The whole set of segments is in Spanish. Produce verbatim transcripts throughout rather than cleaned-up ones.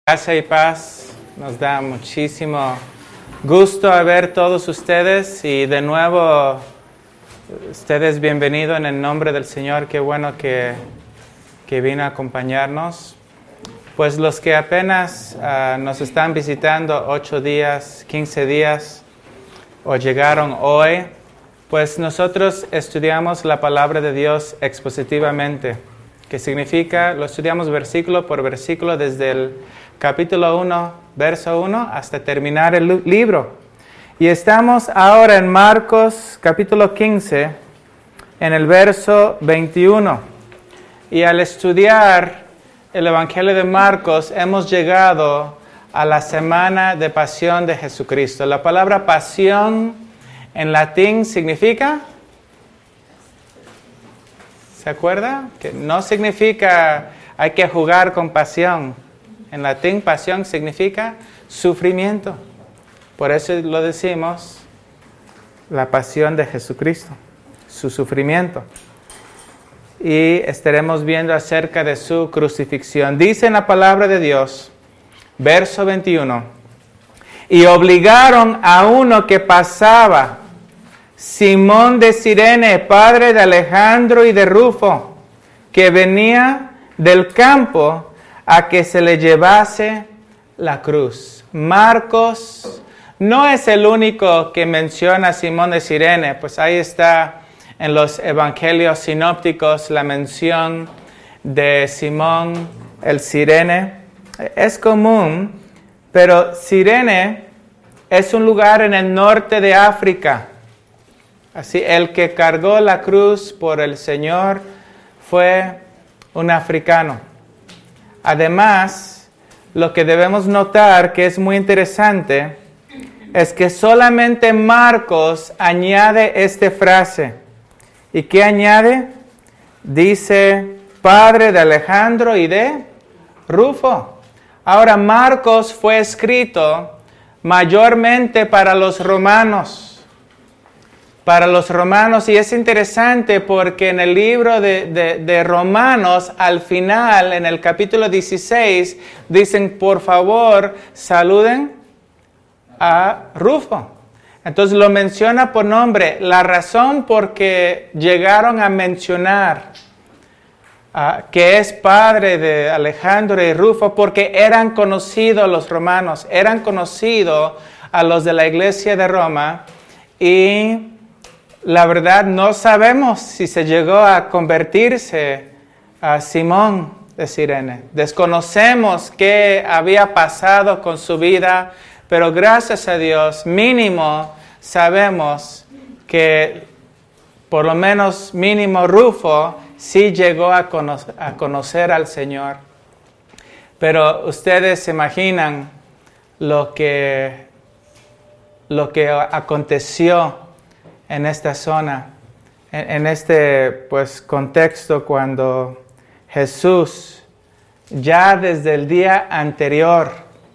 Gracia y paz, nos da muchísimo gusto a ver todos ustedes y de nuevo ustedes bienvenidos en el nombre del Señor. Qué bueno que, que vino a acompañarnos. Pues los que apenas uh, nos están visitando ocho días, quince días o llegaron hoy, pues nosotros estudiamos la palabra de Dios expositivamente, que significa, lo estudiamos versículo por versículo desde el capítulo uno, verso uno, hasta terminar el libro. Y estamos ahora en Marcos, capítulo quince, en el verso veintiuno. Y al estudiar el Evangelio de Marcos, hemos llegado a la semana de pasión de Jesucristo. La palabra pasión en latín significa, ¿se acuerda? Que no significa hay que jugar con pasión. En latín, pasión significa sufrimiento. Por eso lo decimos, la pasión de Jesucristo, su sufrimiento. Y estaremos viendo acerca de su crucifixión. Dice en la palabra de Dios, verso veintiuno, y obligaron a uno que pasaba, Simón de Cirene, padre de Alejandro y de Rufo, que venía del campo, a que se le llevase la cruz. Marcos no es el único que menciona a Simón de Cirene, pues ahí está en los evangelios sinópticos la mención de Simón el Cirene. Es común, pero Cirene es un lugar en el norte de África. Así, el que cargó la cruz por el Señor fue un africano. Además, lo que debemos notar, que es muy interesante, es que solamente Marcos añade esta frase. ¿Y qué añade? Dice, padre de Alejandro y de Rufo. Ahora, Marcos fue escrito mayormente para los romanos. Para los romanos, y es interesante porque en el libro de, de, de Romanos, al final, en el capítulo dieciséis, dicen, por favor, saluden a Rufo. Entonces lo menciona por nombre. La razón por que llegaron a mencionar uh, que es padre de Alejandro y Rufo, porque eran conocidos los romanos, eran conocidos a los de la iglesia de Roma, y la verdad no sabemos si se llegó a convertirse a Simón de Cirene. Desconocemos qué había pasado con su vida, pero gracias a Dios, mínimo sabemos que por lo menos mínimo Rufo sí llegó a conocer, a conocer al Señor. Pero ustedes se imaginan lo que, lo que aconteció en esta zona, en, en este pues, contexto, cuando Jesús, ya desde el día anterior,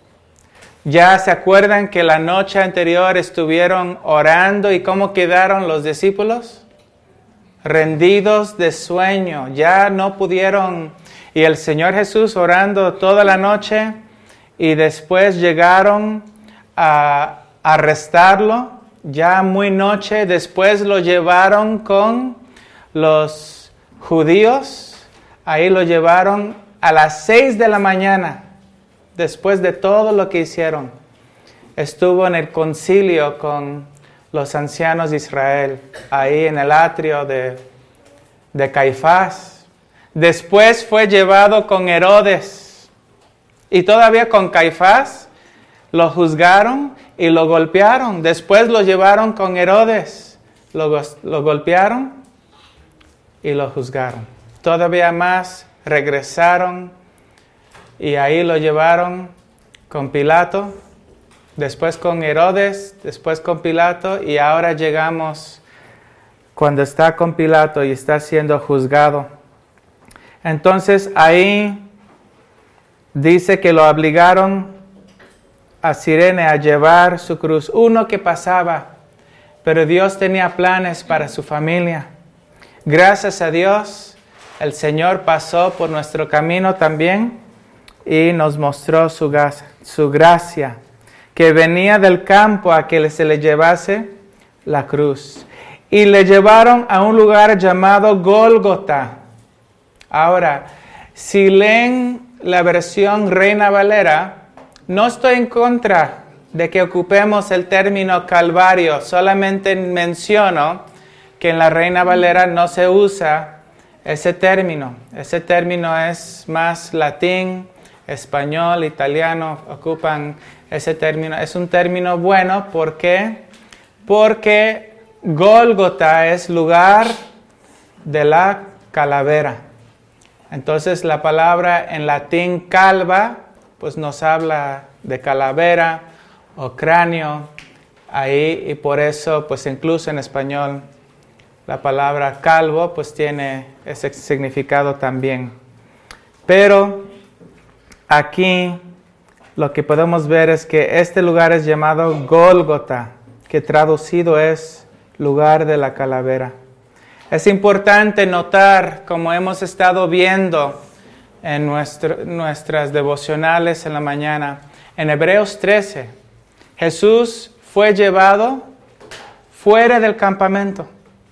ya se acuerdan que la noche anterior estuvieron orando, y ¿cómo quedaron los discípulos? Rendidos de sueño, ya no pudieron, y el Señor Jesús orando toda la noche, y después llegaron a arrestarlo. Ya muy noche, después lo llevaron con los judíos, ahí lo llevaron a las seis de la mañana, después de todo lo que hicieron. Estuvo en el concilio con los ancianos de Israel, ahí en el atrio de, de Caifás. Después fue llevado con Herodes, y todavía con Caifás lo juzgaron y lo golpearon. Después lo llevaron con Herodes, lo, lo golpearon y lo juzgaron. Todavía más regresaron y ahí lo llevaron con Pilato, después con Herodes, después con Pilato, y ahora llegamos cuando está con Pilato y está siendo juzgado. Entonces ahí dice que lo obligaron a Cirene a llevar su cruz, uno que pasaba, pero Dios tenía planes para su familia. Gracias a Dios, el Señor pasó por nuestro camino también, y nos mostró su, gas- su gracia, que venía del campo a que se le llevase la cruz. Y le llevaron a un lugar llamado Gólgota. Ahora, si leen la versión Reina Valera, no estoy en contra de que ocupemos el término Calvario, solamente menciono que en la Reina Valera no se usa ese término. Ese término es más latín, español, italiano, ocupan ese término. Es un término bueno, ¿por qué? Porque Gólgota es lugar de la calavera. Entonces la palabra en latín calva, pues nos habla de calavera o cráneo, ahí, y por eso, pues incluso en español, la palabra calvo, pues tiene ese significado también. Pero aquí lo que podemos ver es que este lugar es llamado Gólgota, que traducido es lugar de la calavera. Es importante notar, como hemos estado viendo en nuestro, nuestras devocionales en la mañana, en Hebreos trece, Jesús fue llevado fuera del campamento.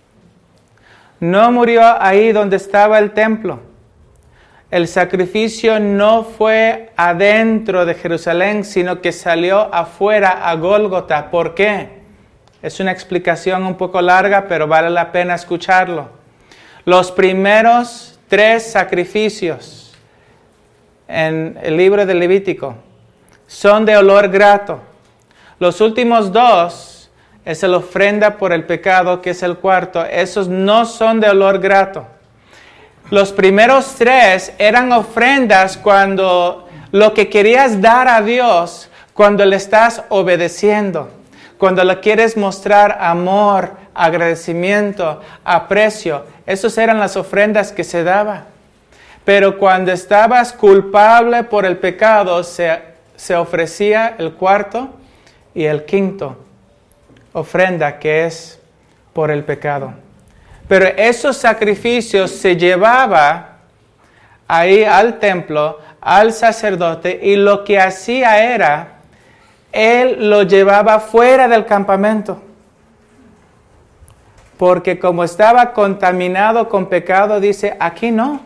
No murió ahí donde estaba el templo. El sacrificio no fue adentro de Jerusalén, sino que salió afuera a Gólgota. ¿Por qué? Es una explicación un poco larga, pero vale la pena escucharlo. Los primeros tres sacrificios en el libro de Levítico son de olor grato. Los últimos dos es la ofrenda por el pecado, que es el cuarto. Esos no son de olor grato. Los primeros tres eran ofrendas cuando lo que querías dar a Dios, cuando le estás obedeciendo. Cuando le quieres mostrar amor, agradecimiento, aprecio, esas eran las ofrendas que se daban. Pero cuando estabas culpable por el pecado, se, se ofrecía el cuarto y el quinto ofrenda, que es por el pecado. Pero esos sacrificios se llevaba ahí al templo, al sacerdote, y lo que hacía era, él lo llevaba fuera del campamento. Porque como estaba contaminado con pecado, dice, aquí no.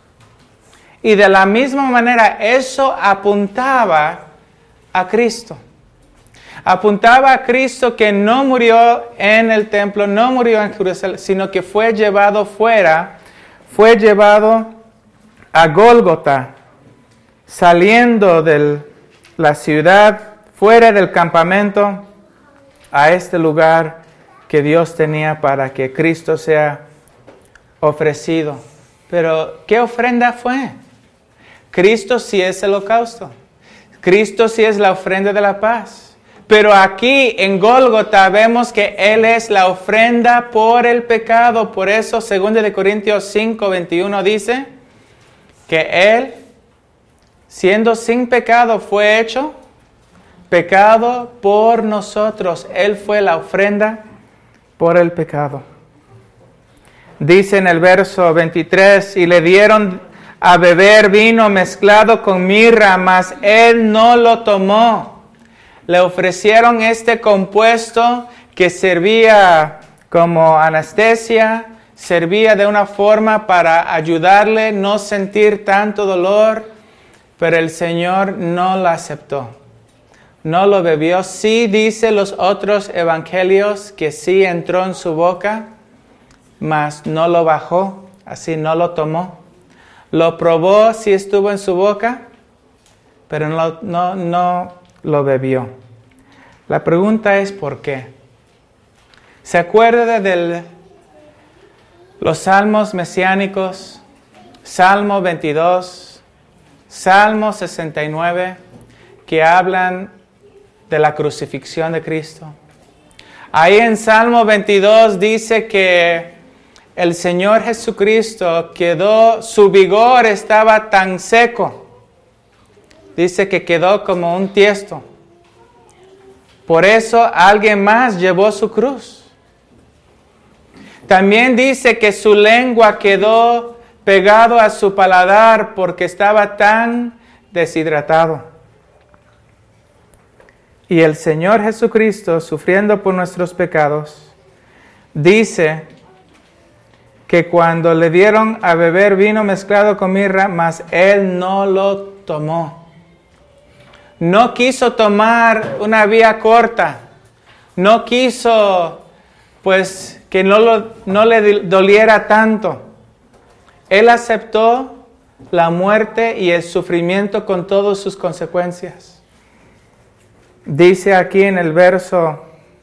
Y de la misma manera, eso apuntaba a Cristo. Apuntaba a Cristo, que no murió en el templo, no murió en Jerusalén, sino que fue llevado fuera, fue llevado a Gólgota, saliendo de la ciudad, fuera del campamento, a este lugar que Dios tenía para que Cristo sea ofrecido. Pero, ¿qué ofrenda fue? Cristo sí es el holocausto. Cristo sí es la ofrenda de la paz. Pero aquí en Gólgota vemos que Él es la ofrenda por el pecado. Por eso, dos de Corintios cinco, veintiuno dice que Él, siendo sin pecado, fue hecho pecado por nosotros. Él fue la ofrenda por el pecado. Dice en el verso veintitrés, y le dieron a beber vino mezclado con mirra, mas Él no lo tomó. Le ofrecieron este compuesto que servía como anestesia, servía de una forma para ayudarle a no sentir tanto dolor, pero el Señor no lo aceptó. No lo bebió. Sí dice los otros evangelios que sí entró en su boca, mas no lo bajó, así no lo tomó. Lo probó, sí estuvo en su boca, pero no, no, no lo bebió. La pregunta es ¿por qué? ¿Se acuerda de los salmos mesiánicos? Salmo veintidós, Salmo sesenta y nueve, que hablan de la crucifixión de Cristo. Ahí en Salmo veintidós dice que el Señor Jesucristo quedó, su vigor estaba tan seco. Dice que quedó como un tiesto. Por eso alguien más llevó su cruz. También dice que su lengua quedó pegado a su paladar porque estaba tan deshidratado. Y el Señor Jesucristo, sufriendo por nuestros pecados, dice que cuando le dieron a beber vino mezclado con mirra, mas Él no lo tomó. No quiso tomar una vía corta. No quiso, pues, que no, lo, no le doliera tanto. Él aceptó la muerte y el sufrimiento con todas sus consecuencias. Dice aquí en el verso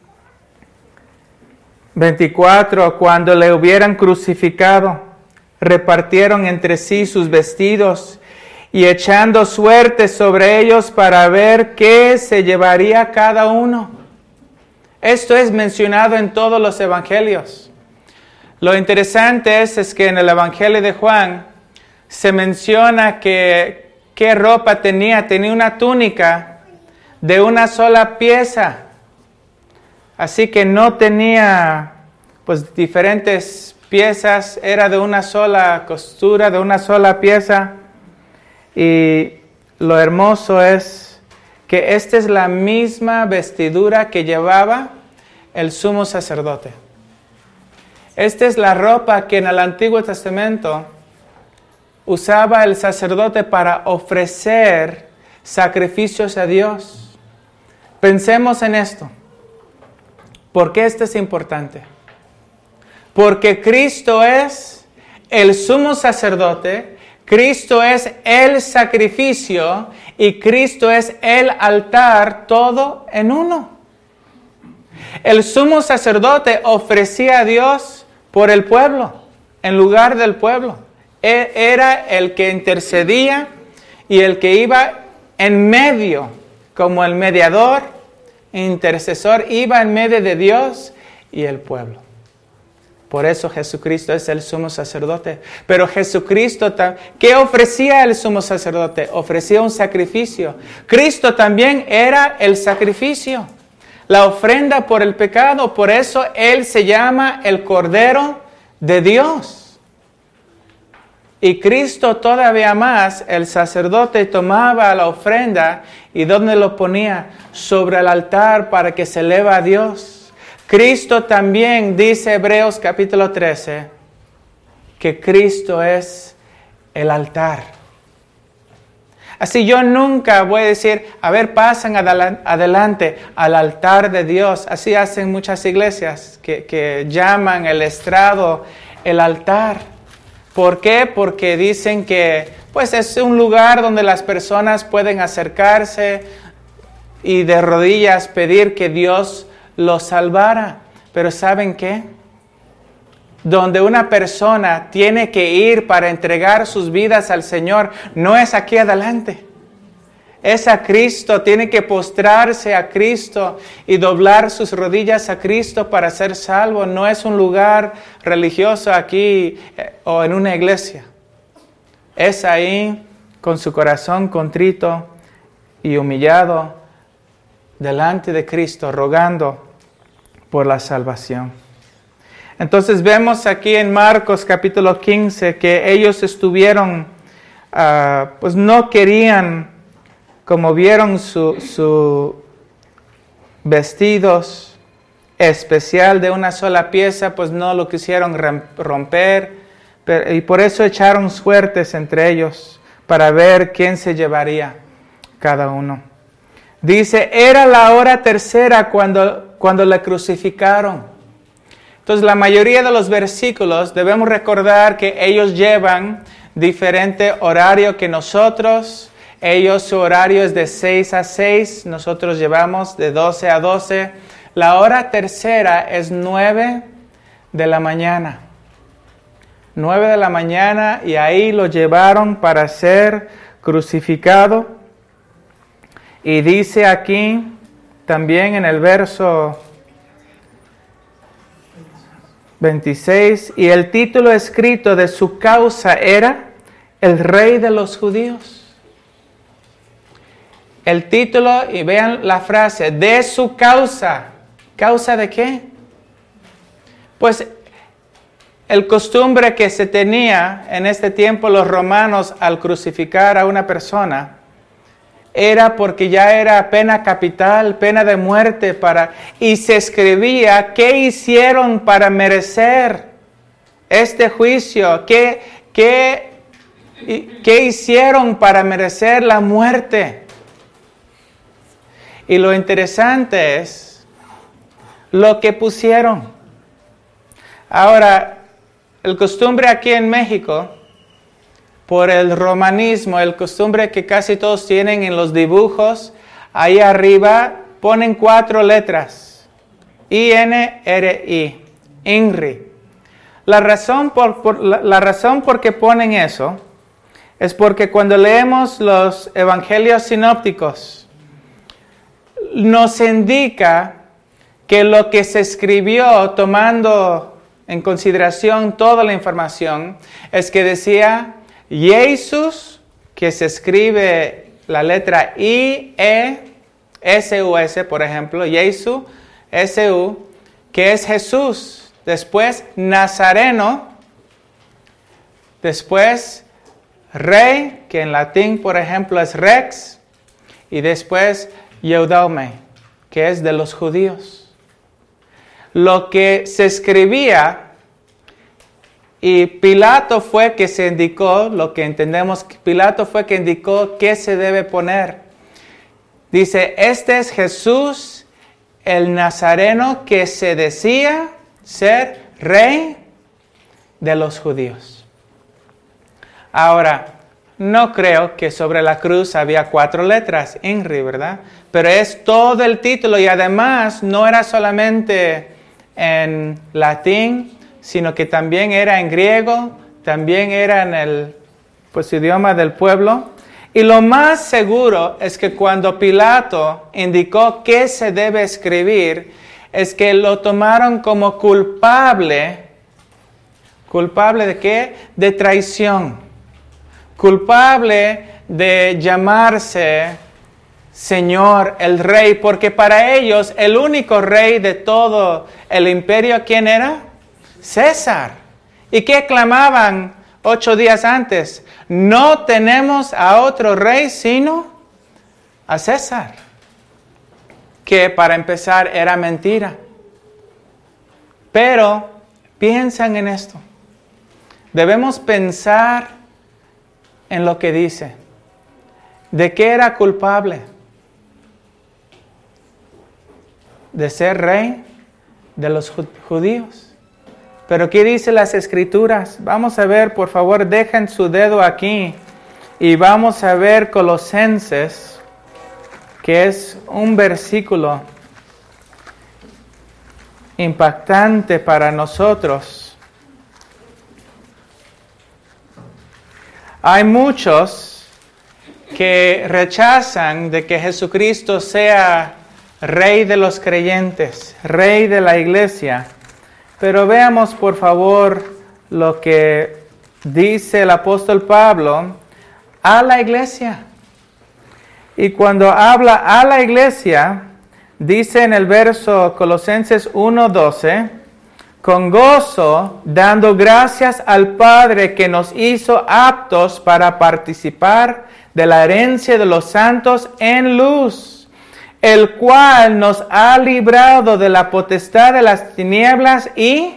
veinticuatro, cuando le hubieran crucificado, repartieron entre sí sus vestidos y echando suerte sobre ellos para ver qué se llevaría cada uno. Esto es mencionado en todos los evangelios. Lo interesante es, es que en el evangelio de Juan se menciona que qué ropa tenía. Tenía una túnica de una sola pieza. Así que no tenía pues diferentes piezas, era de una sola costura, de una sola pieza. Y lo hermoso es que esta es la misma vestidura que llevaba el sumo sacerdote. Esta es la ropa que en el Antiguo Testamento usaba el sacerdote para ofrecer sacrificios a Dios. Pensemos en esto. ¿Por qué esto es importante? Porque Cristo es el sumo sacerdote, Cristo es el sacrificio y Cristo es el altar, todo en uno. El sumo sacerdote ofrecía a Dios por el pueblo, en lugar del pueblo. Él era el que intercedía y el que iba en medio, como el mediador, intercesor, iba en medio de Dios y el pueblo. Por eso Jesucristo es el sumo sacerdote. Pero Jesucristo, ¿qué ofrecía el sumo sacerdote? Ofrecía un sacrificio. Cristo también era el sacrificio, la ofrenda por el pecado. Por eso Él se llama el Cordero de Dios. Y Cristo todavía más, el sacerdote tomaba la ofrenda y ¿dónde lo ponía? Sobre el altar para que se eleva a Dios. Cristo también, dice Hebreos capítulo trece, que Cristo es el altar. Así yo nunca voy a decir, a ver, pasan adelante al altar de Dios. Así hacen muchas iglesias que, que llaman el estrado el altar. ¿Por qué? Porque dicen que pues es un lugar donde las personas pueden acercarse y de rodillas pedir que Dios los salvara. Pero ¿saben qué? Donde una persona tiene que ir para entregar sus vidas al Señor, no es aquí adelante. Es a Cristo, tiene que postrarse a Cristo y doblar sus rodillas a Cristo para ser salvo. No es un lugar religioso aquí eh, o en una iglesia. Es ahí con su corazón contrito y humillado delante de Cristo, rogando por la salvación. Entonces vemos aquí en Marcos capítulo quince que ellos estuvieron, uh, pues no querían, como vieron su, su vestidos especial de una sola pieza, pues no lo quisieron romper, pero, y por eso echaron suertes entre ellos para ver quién se llevaría cada uno. Dice, era la hora tercera cuando, cuando le crucificaron. Entonces la mayoría de los versículos debemos recordar que ellos llevan diferente horario que nosotros. Ellos su horario es de seis a seis, nosotros llevamos de doce a doce. La hora tercera es nueve de la mañana. nueve de la mañana y ahí lo llevaron para ser crucificado. Y dice aquí también en el verso veintiséis, y el título escrito de su causa era El Rey de los Judíos. El título, y vean la frase, de su causa. ¿Causa de qué? Pues el costumbre que se tenía en este tiempo los romanos al crucificar a una persona era porque ya era pena capital, pena de muerte para, y se escribía qué hicieron para merecer este juicio, qué, qué, qué hicieron para merecer la muerte. Y lo interesante es lo que pusieron. Ahora, el costumbre aquí en México, por el romanismo, el costumbre que casi todos tienen en los dibujos, ahí arriba ponen cuatro letras, I N R I, INRI. La razón por, por, la, la razón por que ponen eso es porque cuando leemos los evangelios sinópticos, nos indica que lo que se escribió tomando en consideración toda la información es que decía Jesús, que se escribe la letra I, E, S, U, S, por ejemplo, Jesús, S, U, que es Jesús. Después Nazareno, después Rey, que en latín, por ejemplo, es Rex, y después Eudome, que es de los judíos. Lo que se escribía, y Pilato fue que se indicó, lo que entendemos, Pilato fue que indicó qué se debe poner. Dice, este es Jesús, el Nazareno, que se decía ser rey de los judíos. Ahora, no creo que sobre la cruz había cuatro letras, INRI, ¿verdad? Pero es todo el título y además no era solamente en latín, sino que también era en griego, también era en el pues, idioma del pueblo. Y lo más seguro es que cuando Pilato indicó qué se debe escribir, es que lo tomaron como culpable. ¿Culpable de qué? De traición. Culpable de llamarse Señor, el Rey, porque para ellos el único rey de todo el imperio, ¿quién era? César. ¿Y qué clamaban ocho días antes? No tenemos a otro rey sino a César. Que para empezar era mentira. Pero piensan en esto. Debemos pensar en lo que dice. ¿De qué era culpable? De ser rey de los judíos. Pero ¿qué dicen las Escrituras? Vamos a ver, por favor, dejen su dedo aquí y vamos a ver Colosenses, que es un versículo impactante para nosotros. Hay muchos que rechazan de que Jesucristo sea Rey de los creyentes, Rey de la iglesia. Pero veamos por favor lo que dice el apóstol Pablo a la iglesia. Y cuando habla a la iglesia, dice en el verso Colosenses uno doce, con gozo, dando gracias al Padre que nos hizo aptos para participar de la herencia de los santos en luz, el cual nos ha librado de la potestad de las tinieblas y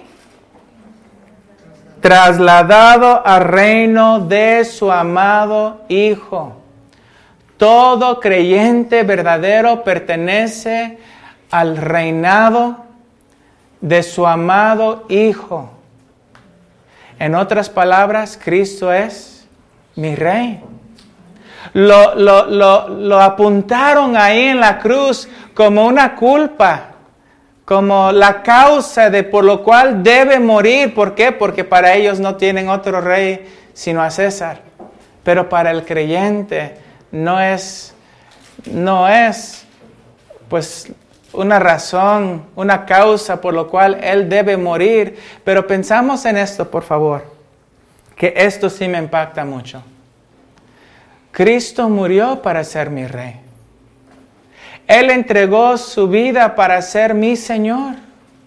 trasladado al reino de su amado Hijo. Todo creyente verdadero pertenece al reinado de su amado Hijo. En otras palabras, Cristo es mi Rey. Lo, lo, lo, lo apuntaron ahí en la cruz como una culpa, como la causa de por lo cual debe morir. ¿Por qué? Porque para ellos no tienen otro rey sino a César. Pero para el creyente no es, no es pues una razón, una causa por lo cual él debe morir. Pero pensamos en esto, por favor, que esto sí me impacta mucho. Cristo murió para ser mi Rey. Él entregó su vida para ser mi Señor.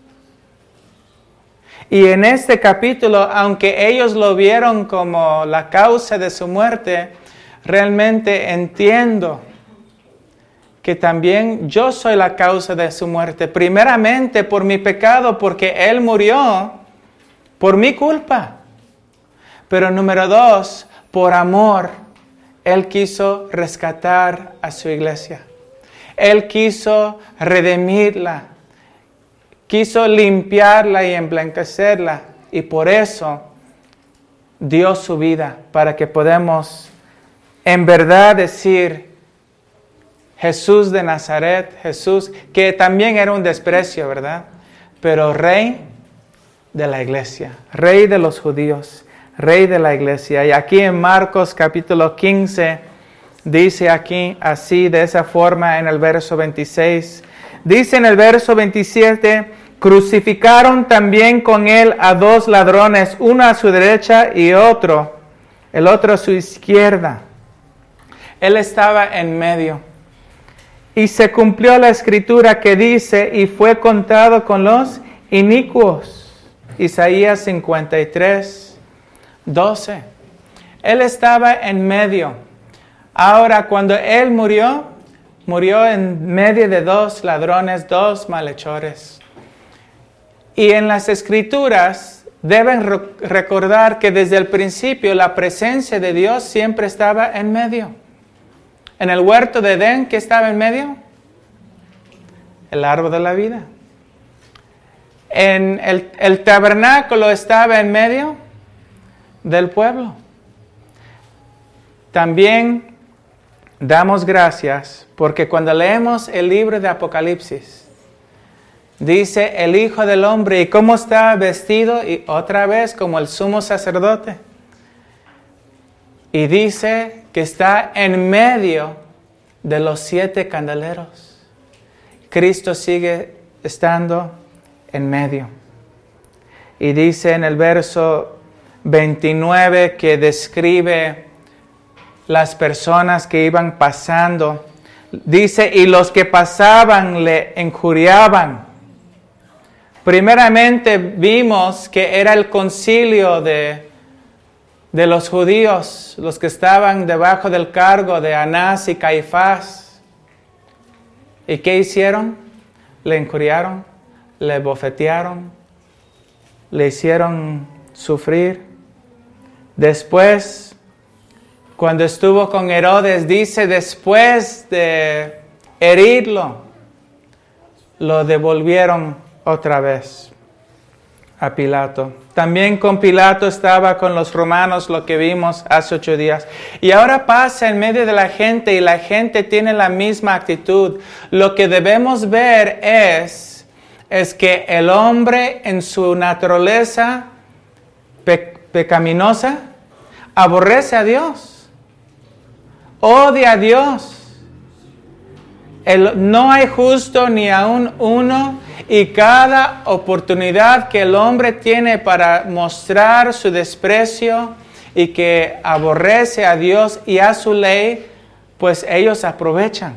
Y en este capítulo, aunque ellos lo vieron como la causa de su muerte, realmente entiendo que también yo soy la causa de su muerte. Primeramente por mi pecado, porque Él murió por mi culpa. Pero número dos, por amor, Él quiso rescatar a su iglesia. Él quiso redimirla, quiso limpiarla y emblanquecerla. Y por eso dio su vida, para que podamos en verdad decir, Jesús de Nazaret, Jesús, que también era un desprecio, ¿verdad? Pero Rey de la iglesia, Rey de los judíos, Rey de la iglesia. Y aquí en Marcos capítulo quince, dice aquí así, de esa forma en el verso veintiséis. Dice en el verso veintisiete, crucificaron también con él a dos ladrones, uno a su derecha y otro, el otro a su izquierda. Él estaba en medio. Y se cumplió la escritura que dice, y fue contado con los inicuos. Isaías cincuenta y tres, doce. Él estaba en medio. Ahora, cuando Él murió, murió en medio de dos ladrones, dos malhechores. Y en las Escrituras deben recordar que desde el principio la presencia de Dios siempre estaba en medio. En el huerto de Edén, ¿qué estaba en medio? El árbol de la vida. En el, el tabernáculo estaba en medio del pueblo. También damos gracias porque cuando leemos el libro de Apocalipsis, dice el Hijo del Hombre, ¿y cómo está vestido? Y otra vez como el sumo sacerdote. Y dice que está en medio de los siete candeleros. Cristo sigue estando en medio. Y dice en el verso veintinueve que describe las personas que iban pasando. Dice, y los que pasaban le injuriaban. Primeramente vimos que era el concilio de de los judíos, los que estaban debajo del cargo de Anás y Caifás. ¿Y qué hicieron? Le injuriaron, le bofetearon, le hicieron sufrir. Después, cuando estuvo con Herodes, dice, después de herirlo, lo devolvieron otra vez a Pilato. También con Pilato estaba con los romanos, lo que vimos hace ocho días. Y ahora pasa en medio de la gente y la gente tiene la misma actitud. Lo que debemos ver es, es que el hombre en su naturaleza pe- pecaminosa aborrece a Dios, odia a Dios. El, no hay justo ni aún uno. Y cada oportunidad que el hombre tiene para mostrar su desprecio y que aborrece a Dios y a su ley, pues ellos aprovechan.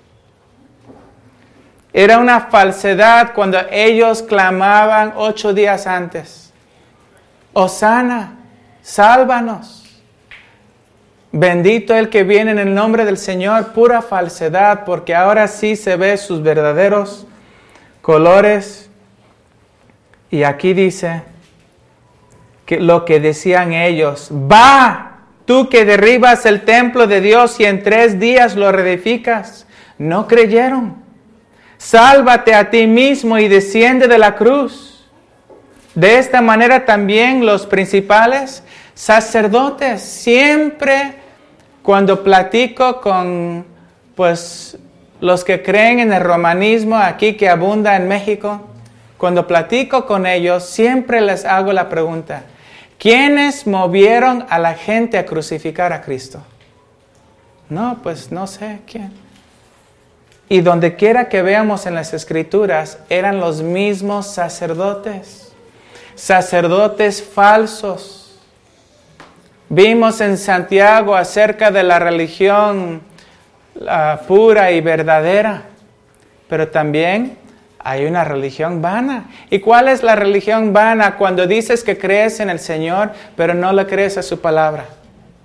Era una falsedad cuando ellos clamaban ocho días antes. Hosana, sálvanos. Bendito el que viene en el nombre del Señor. Pura falsedad, porque ahora sí se ve sus verdaderos colores. Y aquí dice que lo que decían ellos, va, tú que derribas el templo de Dios y en tres días lo reedificas. No creyeron. Sálvate a ti mismo y desciende de la cruz. De esta manera también los principales sacerdotes, siempre cuando platico con pues los que creen en el romanismo aquí que abunda en México, cuando platico con ellos, siempre les hago la pregunta, ¿quiénes movieron a la gente a crucificar a Cristo? No, pues no sé quién. Y donde quiera que veamos en las Escrituras, eran los mismos sacerdotes, sacerdotes falsos. Vimos en Santiago acerca de la religión uh, pura y verdadera, pero también hay una religión vana. ¿Y cuál es la religión vana? Cuando dices que crees en el Señor, pero no le crees a su palabra.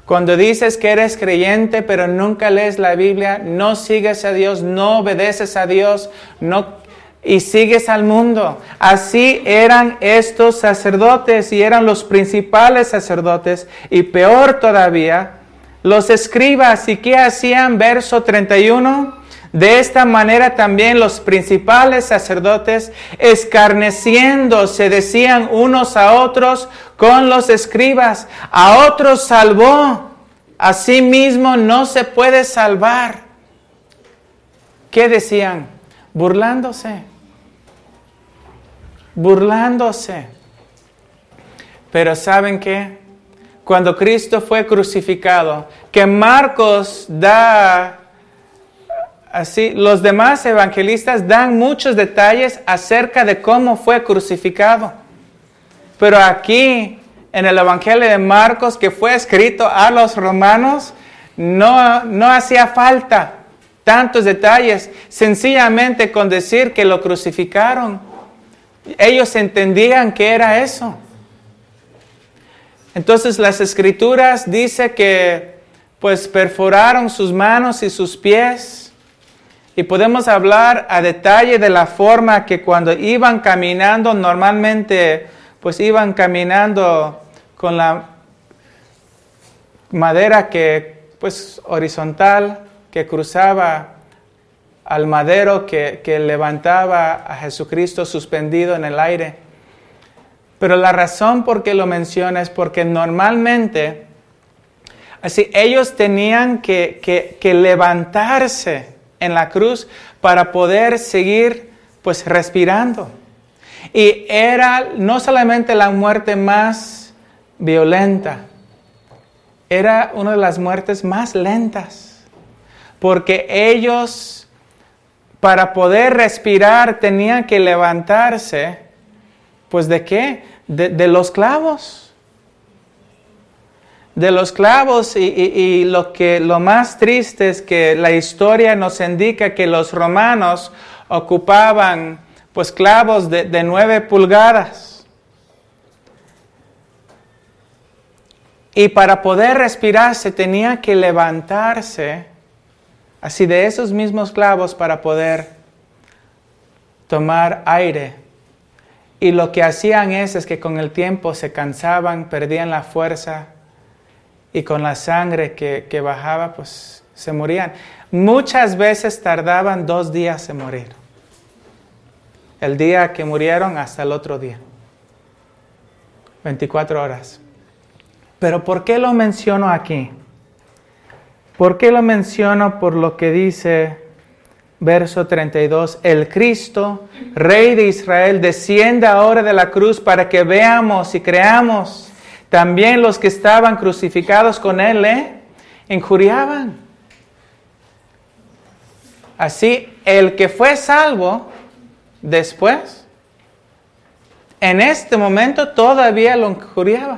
Cuando dices que eres creyente pero nunca lees la Biblia, no sigues a Dios, no obedeces a Dios, no, y sigues al mundo. Así eran estos sacerdotes y eran los principales sacerdotes, y peor todavía, los escribas. ¿Y qué hacían? Verso treinta y uno. De esta manera también los principales sacerdotes, escarneciendo, se decían unos a otros con los escribas: a otros salvó, a sí mismo no se puede salvar. ¿Qué decían? Burlándose. Burlándose. Pero ¿saben qué? Cuando Cristo fue crucificado, que Marcos da... Así, los demás evangelistas dan muchos detalles acerca de cómo fue crucificado. Pero aquí, en el Evangelio de Marcos, que fue escrito a los romanos, no, no hacía falta tantos detalles. Sencillamente con decir que lo crucificaron, ellos entendían que era eso. Entonces las Escrituras dicen que pues perforaron sus manos y sus pies. Y podemos hablar a detalle de la forma que cuando iban caminando, normalmente pues iban caminando con la madera que pues horizontal, que cruzaba al madero que, que levantaba a Jesucristo suspendido en el aire. Pero la razón por qué lo menciona es porque normalmente así ellos tenían que, que, que levantarse en la cruz para poder seguir pues respirando. Y era no solamente la muerte más violenta, era una de las muertes más lentas, porque ellos para poder respirar tenían que levantarse, pues ¿de qué? De, de los clavos. De los clavos, y, y, y lo que lo más triste es que la historia nos indica que los romanos ocupaban pues clavos de, de nueve pulgadas. Y para poder respirar se tenía que levantarse así de esos mismos clavos para poder tomar aire. Y lo que hacían es, es que con el tiempo se cansaban, perdían la fuerza, y con la sangre que, que bajaba, pues se morían. Muchas veces tardaban dos días en morir. El día que murieron hasta el otro día. veinticuatro horas. Pero ¿por qué lo menciono aquí? ¿Por qué lo menciono? Por lo que dice verso treinta y dos. El Cristo, Rey de Israel, desciende ahora de la cruz para que veamos y creamos. También los que estaban crucificados con él le ¿eh? injuriaban. Así, el que fue salvo después, en este momento todavía lo injuriaba.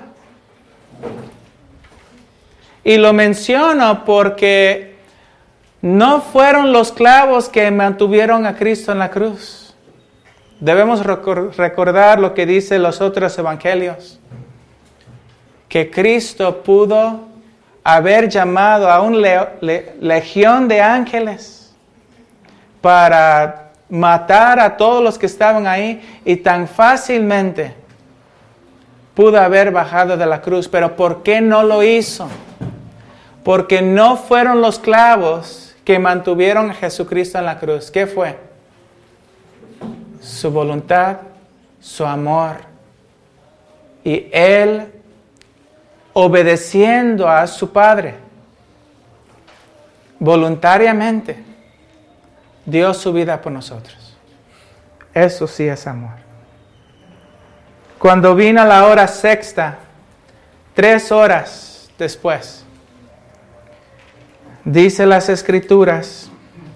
Y lo menciono porque no fueron los clavos que mantuvieron a Cristo en la cruz. Debemos recordar lo que dicen los otros evangelios. Que Cristo pudo haber llamado a una le, legión de ángeles para matar a todos los que estaban ahí, y tan fácilmente pudo haber bajado de la cruz. Pero ¿por qué no lo hizo? Porque no fueron los clavos que mantuvieron a Jesucristo en la cruz. ¿Qué fue? Su voluntad, su amor. Y Él, obedeciendo a su Padre, voluntariamente dio su vida por nosotros. Eso sí es amor. Cuando vino la hora sexta, tres horas después, dice las Escrituras,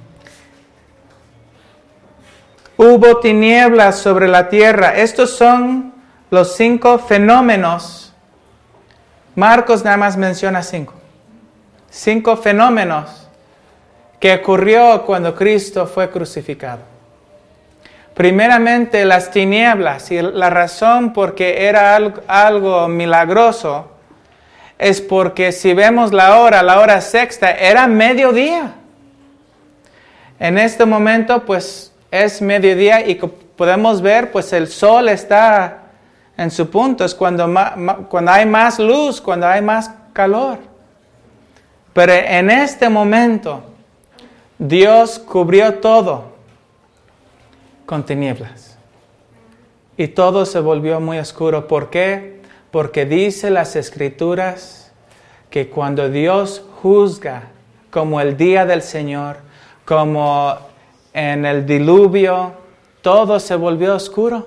hubo tinieblas sobre la tierra. Estos son los cinco fenómenos. Marcos nada más menciona cinco. Cinco fenómenos que ocurrió cuando Cristo fue crucificado. Primeramente, las tinieblas, y la razón por qué era algo, algo milagroso es porque si vemos la hora, la hora sexta, era mediodía. En este momento, pues, es mediodía y podemos ver, pues, el sol está en su punto. Es cuando, ma, ma, cuando hay más luz, cuando hay más calor. Pero en este momento, Dios cubrió todo con tinieblas. Y todo se volvió muy oscuro. ¿Por qué? Porque dice las Escrituras que cuando Dios juzga, como el día del Señor, como en el diluvio, todo se volvió oscuro.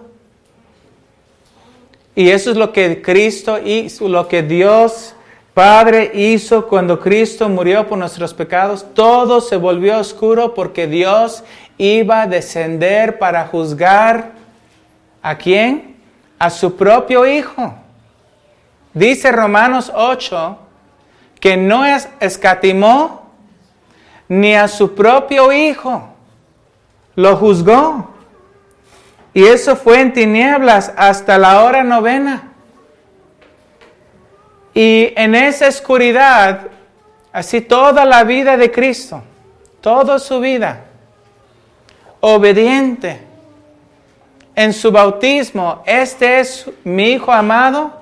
Y eso es lo que Cristo hizo, lo que Dios Padre hizo cuando Cristo murió por nuestros pecados. Todo se volvió oscuro porque Dios iba a descender para juzgar ¿a quién? A su propio Hijo. Dice Romanos ocho que no es, escatimó ni a su propio Hijo. Lo juzgó. Y eso fue en tinieblas hasta la hora novena. Y en esa oscuridad, así toda la vida de Cristo, toda su vida, obediente. En su bautismo, este es mi Hijo amado,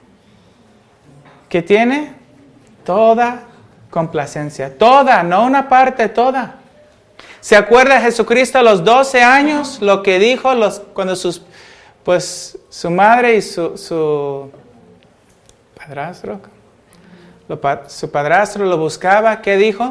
que tiene toda complacencia. Toda, no una parte, toda. ¿Se acuerda Jesucristo a los doce años? Lo que dijo los, cuando sus, pues, su madre y su, su padrastro, lo, su padrastro lo buscaba. ¿Qué dijo?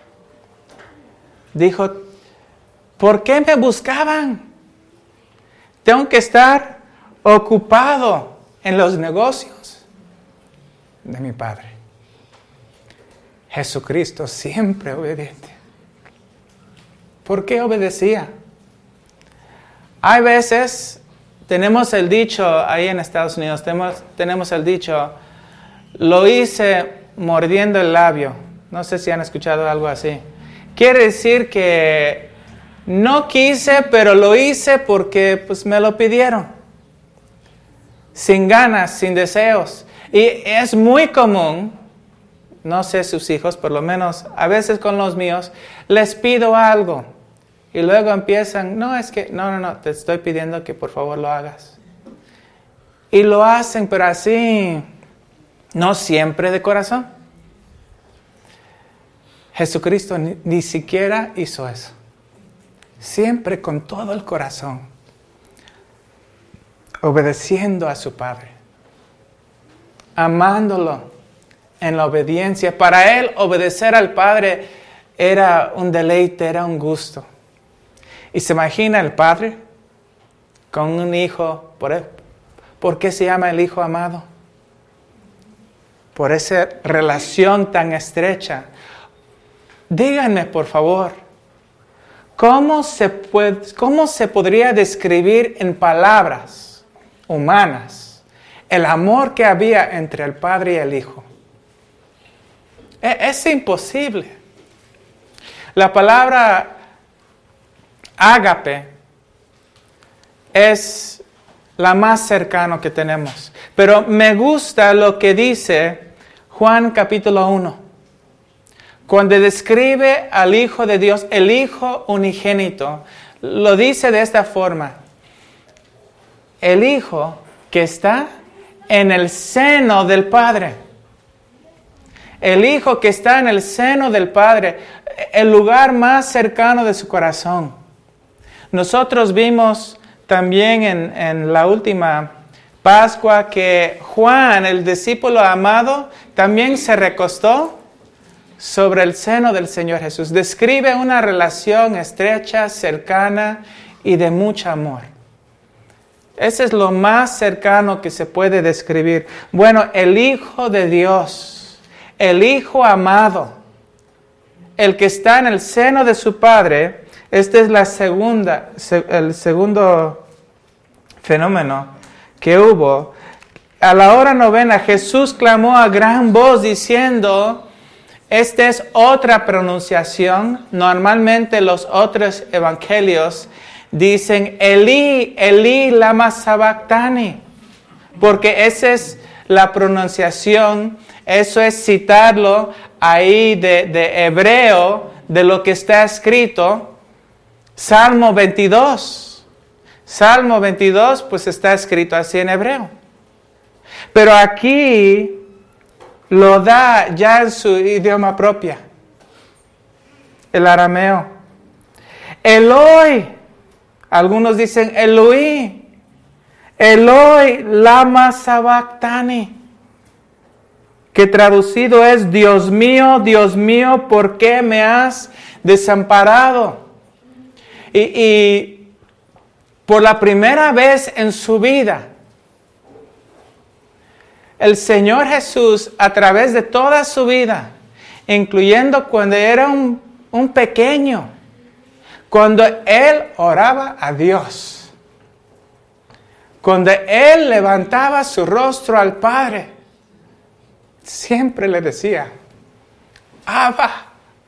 Dijo, ¿por qué me buscaban? Tengo que estar ocupado en los negocios de mi Padre. Jesucristo siempre obediente. ¿Por qué obedecía? Hay veces, tenemos el dicho, ahí en Estados Unidos, tenemos, tenemos el dicho, lo hice mordiendo el labio. No sé si han escuchado algo así. Quiere decir que no quise, pero lo hice porque pues, me lo pidieron. Sin ganas, sin deseos. Y es muy común, no sé sus hijos, por lo menos a veces con los míos, les pido algo. Y luego empiezan, no, es que, no, no, no, te estoy pidiendo que por favor lo hagas. Y lo hacen, pero así, no siempre de corazón. Jesucristo ni, ni siquiera hizo eso. Siempre con todo el corazón, obedeciendo a su Padre, amándolo en la obediencia. Para él, obedecer al Padre era un deleite, era un gusto. Y se imagina el Padre con un hijo. ¿Por, él? ¿Por qué se llama el Hijo amado? Por esa relación tan estrecha. Díganme, por favor, ¿cómo se, puede, cómo se podría describir en palabras humanas el amor que había entre el Padre y el Hijo? Es, es imposible. La palabra ágape es la más cercana que tenemos. Pero me gusta lo que dice Juan capítulo uno. Cuando describe al Hijo de Dios, el Hijo unigénito, lo dice de esta forma. El Hijo que está en el seno del Padre. El Hijo que está en el seno del Padre, el lugar más cercano de su corazón. Nosotros vimos también en, en la última Pascua que Juan, el discípulo amado, también se recostó sobre el seno del Señor Jesús. Describe una relación estrecha, cercana y de mucho amor. Ese es lo más cercano que se puede describir. Bueno, el Hijo de Dios, el Hijo amado, el que está en el seno de su Padre. Este es la segunda, el segundo fenómeno que hubo. A la hora novena, Jesús clamó a gran voz diciendo, esta es otra pronunciación. Normalmente los otros evangelios dicen, Elí, Elí, lama sabactani, porque esa es la pronunciación Eso es citarlo ahí de, de hebreo, de lo que está escrito. Salmo veintidós. Salmo veintidós, pues está escrito así en hebreo. Pero aquí lo da ya en su idioma propio, el arameo. Eloi, algunos dicen Eloí, Eloi lama sabactani, que traducido es Dios mío, Dios mío, ¿por qué me has desamparado? Y, y por la primera vez en su vida, el Señor Jesús, a través de toda su vida, incluyendo cuando era un, un pequeño, cuando Él oraba a Dios, cuando Él levantaba su rostro al Padre, siempre le decía, Abba,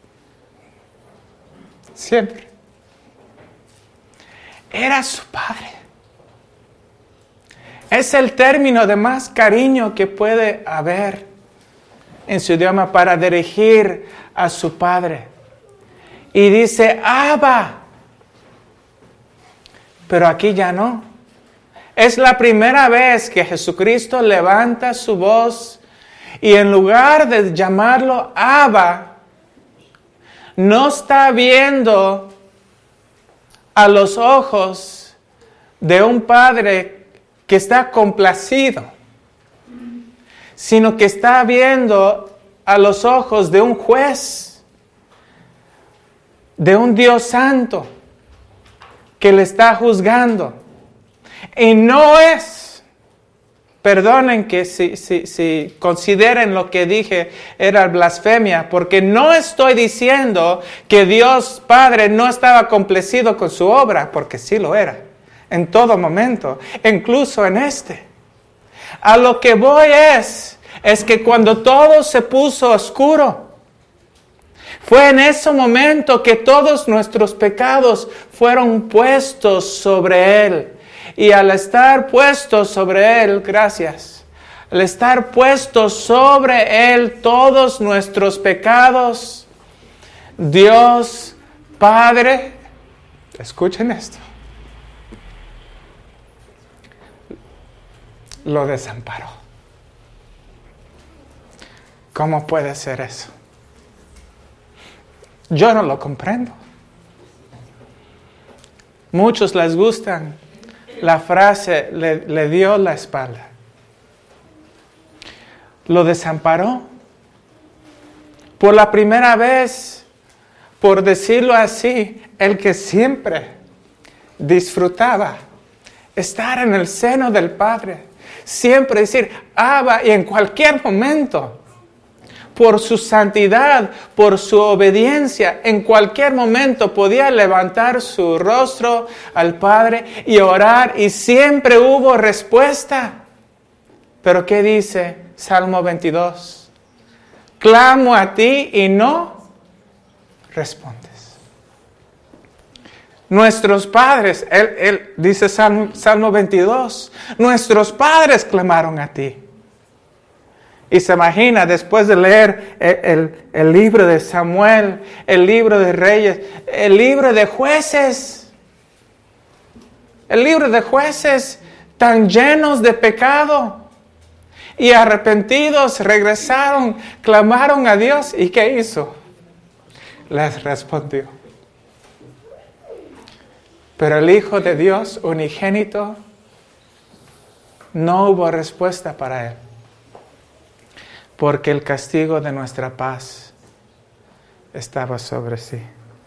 siempre. Era su Padre. Es el término de más cariño que puede haber en su idioma para dirigir a su Padre. Y dice, Abba. Pero aquí ya no. Es la primera vez que Jesucristo levanta su voz y en lugar de llamarlo Abba, no está viendo a los ojos de un padre que está complacido, sino que está viendo a los ojos de un juez, de un Dios santo que le está juzgando. Y no es, perdonen que si, si, si consideren lo que dije era blasfemia, porque no estoy diciendo que Dios Padre no estaba complacido con su obra, porque sí lo era, en todo momento, incluso en este. A lo que voy es, es que cuando todo se puso oscuro, fue en ese momento que todos nuestros pecados fueron puestos sobre Él. Y al estar puestos sobre Él, gracias, al estar puestos sobre Él todos nuestros pecados, Dios Padre, escuchen esto, lo desamparó. ¿Cómo puede ser eso? Yo no lo comprendo. Muchos les gustan la frase, le, le dio la espalda. Lo desamparó. Por la primera vez, por decirlo así, el que siempre disfrutaba estar en el seno del Padre, siempre decir, Abba, y en cualquier momento, por su santidad, por su obediencia, en cualquier momento podía levantar su rostro al Padre y orar, y siempre hubo respuesta. Pero ¿qué dice Salmo veintidós? Clamo a ti y no respondes. Nuestros padres, él, él dice Salmo, Salmo veintidós, nuestros padres clamaron a ti. Y se imagina, después de leer el, el, el libro de Samuel, el libro de Reyes, el libro de Jueces, el libro de Jueces tan llenos de pecado, y arrepentidos regresaron, clamaron a Dios, ¿y qué hizo? Les respondió. Pero el Hijo de Dios unigénito, no hubo respuesta para él. Porque el castigo de nuestra paz estaba sobre sí.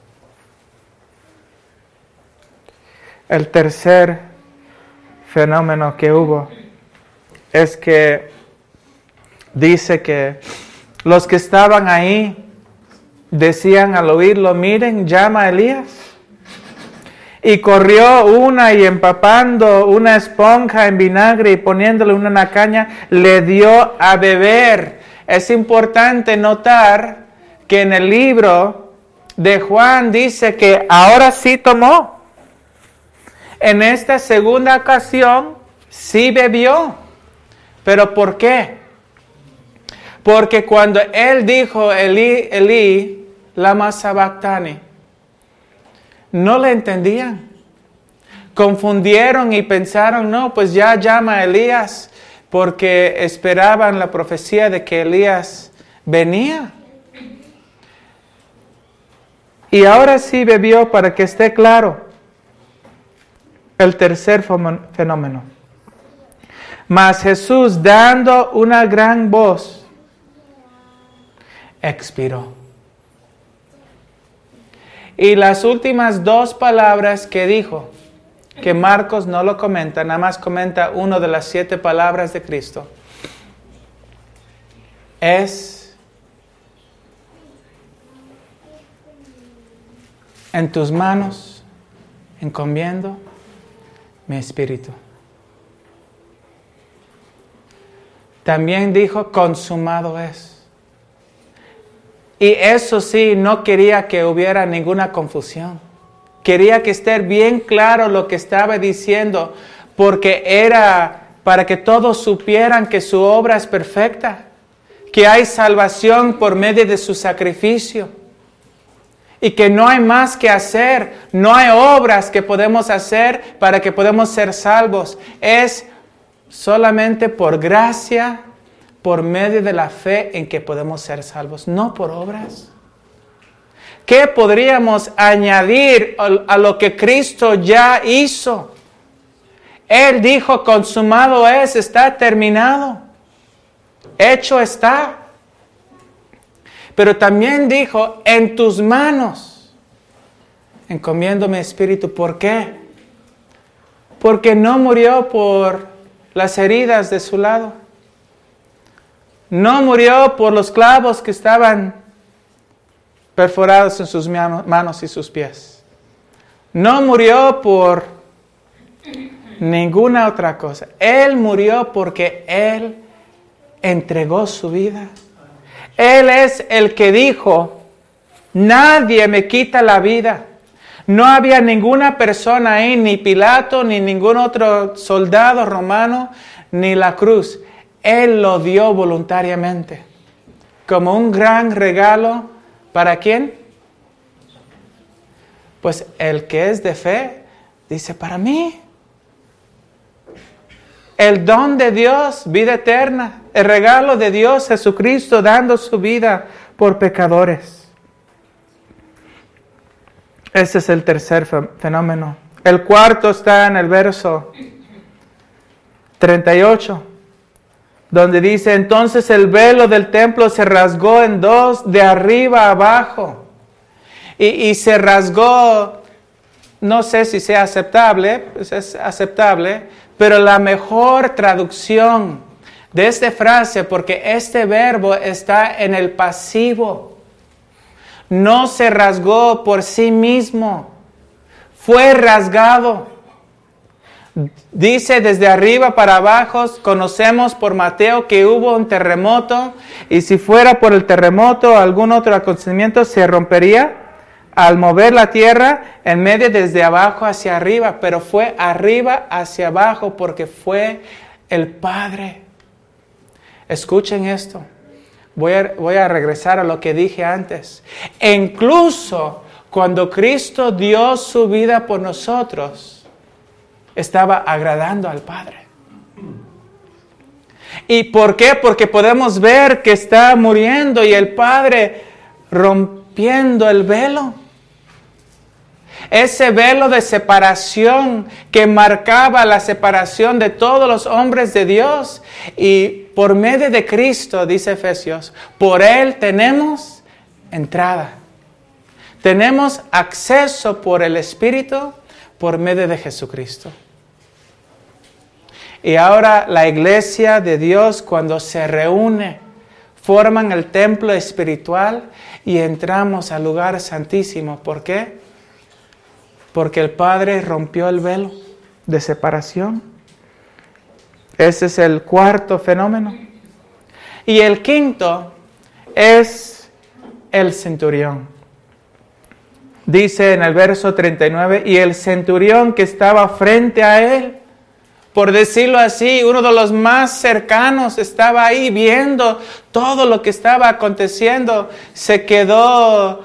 El tercer fenómeno que hubo es que dice que los que estaban ahí decían al oírlo, miren, llama a Elías. Y corrió una y empapando una esponja en vinagre y poniéndole una en la caña, le dio a beber. Es importante notar que en el libro de Juan dice que ahora sí tomó. En esta segunda ocasión sí bebió. ¿Pero por qué? Porque cuando él dijo, Elí, Elí, lama sabactani, no le entendían. Confundieron y pensaron, no, pues ya llama a Elías, porque esperaban la profecía de que Elías venía. Y ahora sí bebió para que esté claro el tercer fenómeno. Mas Jesús, dando una gran voz, expiró. Y las últimas dos palabras que dijo, que Marcos no lo comenta, nada más comenta una de las siete palabras de Cristo, es: en tus manos encomiendo mi espíritu. También dijo, consumado es. Y eso sí, no quería que hubiera ninguna confusión. Quería que esté bien claro lo que estaba diciendo, porque era para que todos supieran que su obra es perfecta, que hay salvación por medio de su sacrificio, y que no hay más que hacer, no hay obras que podemos hacer para que podamos ser salvos. Es solamente por gracia, por medio de la fe en que podemos ser salvos, no por obras. ¿Qué podríamos añadir a lo que Cristo ya hizo? Él dijo, consumado es, está terminado, hecho está. Pero también dijo, en tus manos encomiendo mi espíritu. ¿Por qué? Porque no murió por las heridas de su lado. No murió por los clavos que estaban perforados en sus manos y sus pies. No murió por ninguna otra cosa. Él murió porque Él entregó su vida. Él es el que dijo, nadie me quita la vida. No había ninguna persona ahí, ni Pilato, ni ningún otro soldado romano, ni la cruz. Él lo dio voluntariamente, como un gran regalo. ¿Para quién? Pues el que es de fe, dice, para mí. El don de Dios, vida eterna. El regalo de Dios, Jesucristo, dando su vida por pecadores. Ese es el tercer fenómeno. El cuarto está en el verso treinta y ocho. Donde dice, entonces el velo del templo se rasgó en dos, de arriba a abajo. Y, y se rasgó, no sé si sea aceptable, pues es aceptable, pero la mejor traducción de esta frase, porque este verbo está en el pasivo, no se rasgó por sí mismo, fue rasgado. Dice desde arriba para abajo. Conocemos por Mateo que hubo un terremoto, y si fuera por el terremoto o algún otro acontecimiento se rompería al mover la tierra en medio desde abajo hacia arriba, pero fue arriba hacia abajo porque fue el Padre. Escuchen esto. Voy a, voy a regresar a lo que dije antes. E incluso cuando Cristo dio su vida por nosotros, estaba agradando al Padre. ¿Y por qué? Porque podemos ver que está muriendo y el Padre rompiendo el velo. Ese velo de separación que marcaba la separación de todos los hombres de Dios. Y por medio de Cristo, dice Efesios, por Él tenemos entrada. Tenemos acceso por el Espíritu, por medio de Jesucristo. Y ahora la iglesia de Dios, cuando se reúne, forman el templo espiritual y entramos al lugar santísimo. ¿Por qué? Porque el Padre rompió el velo de separación. Ese es el cuarto fenómeno. Y el quinto es el centurión. Dice en el verso treinta y nueve, y el centurión que estaba frente a él por decirlo así, uno de los más cercanos, estaba ahí viendo todo lo que estaba aconteciendo, se quedó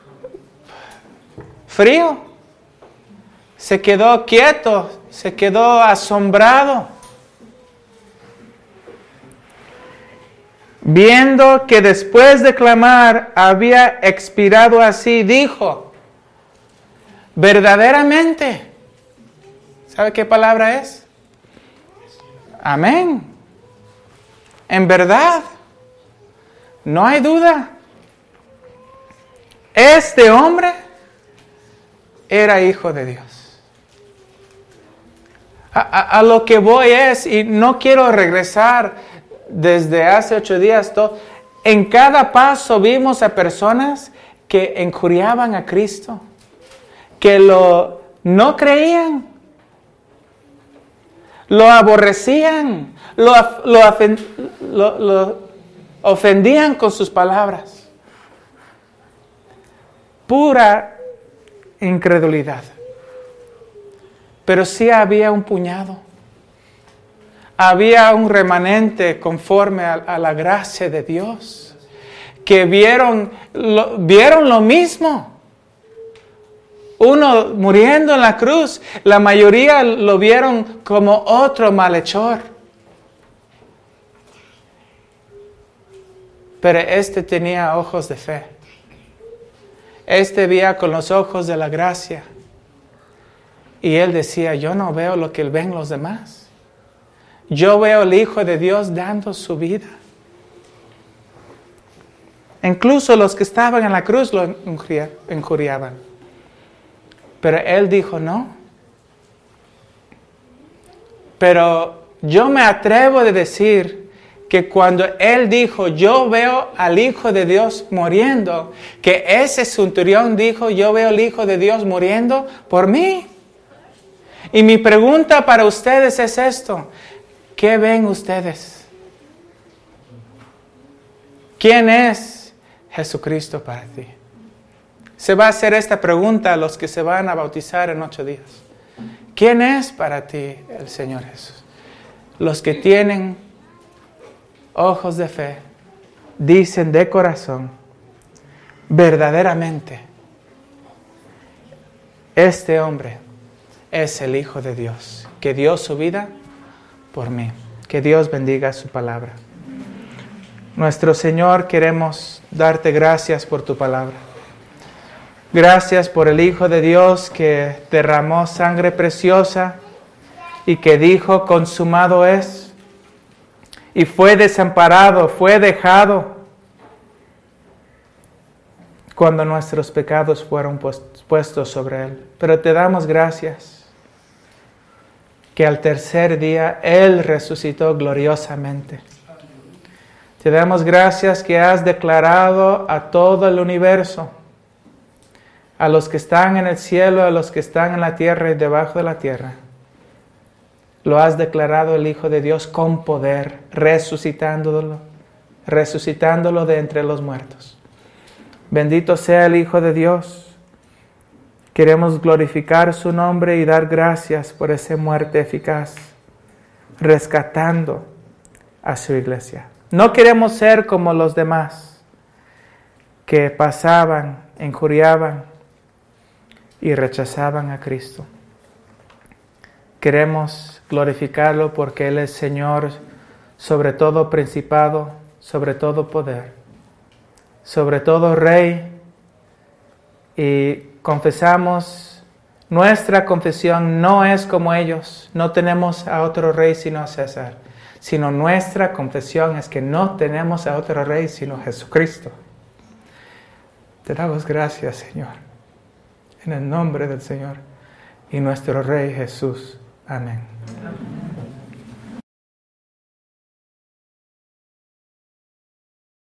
frío, se quedó quieto, se quedó asombrado, viendo que después de clamar había expirado así, dijo, verdaderamente, ¿sabe qué palabra es? Amén. En verdad, no hay duda. Este hombre era hijo de Dios. A, a, a lo que voy es, y no quiero regresar desde hace ocho días, todo, en cada paso vimos a personas que injuriaban a Cristo, que lo no creían, lo aborrecían, lo, lo, lo, lo ofendían con sus palabras. Pura incredulidad. Pero sí había un puñado. Había un remanente conforme a, a la gracia de Dios, que vieron lo, vieron lo mismo. Uno muriendo en la cruz, la mayoría lo vieron como otro malhechor. Pero este tenía ojos de fe. Este veía con los ojos de la gracia. Y él decía, yo no veo lo que ven los demás. Yo veo al Hijo de Dios dando su vida. Incluso los que estaban en la cruz lo injuriaban. Pero él dijo no. Pero yo me atrevo a decir que cuando él dijo, yo veo al Hijo de Dios muriendo, que ese centurión dijo, yo veo al Hijo de Dios muriendo por mí. Y mi pregunta para ustedes es esto. ¿Qué ven ustedes? ¿Quién es Jesucristo para ti? Se va a hacer esta pregunta a los que se van a bautizar en ocho días. ¿Quién es para ti el Señor Jesús? Los que tienen ojos de fe dicen de corazón, verdaderamente, este hombre es el Hijo de Dios, que dio su vida por mí. Que Dios bendiga su palabra. Nuestro Señor, queremos darte gracias por tu palabra. Gracias por el Hijo de Dios que derramó sangre preciosa y que dijo, consumado es. Y fue desamparado, fue dejado cuando nuestros pecados fueron puestos sobre Él. Pero te damos gracias que al tercer día Él resucitó gloriosamente. Te damos gracias que has declarado a todo el universo, a los que están en el cielo, a los que están en la tierra y debajo de la tierra. Lo has declarado el Hijo de Dios con poder, resucitándolo, resucitándolo de entre los muertos. Bendito sea el Hijo de Dios. Queremos glorificar su nombre y dar gracias por esa muerte eficaz, rescatando a su iglesia. No queremos ser como los demás, que pasaban, injuriaban y rechazaban a Cristo. Queremos glorificarlo porque Él es Señor sobre todo principado, sobre todo poder, sobre todo Rey. Y confesamos, nuestra confesión no es como ellos, no tenemos a otro Rey sino a César, sino nuestra confesión es que no tenemos a otro Rey sino Jesucristo. Te damos gracias, Señor, en el nombre del Señor y nuestro Rey Jesús. Amén. Amén.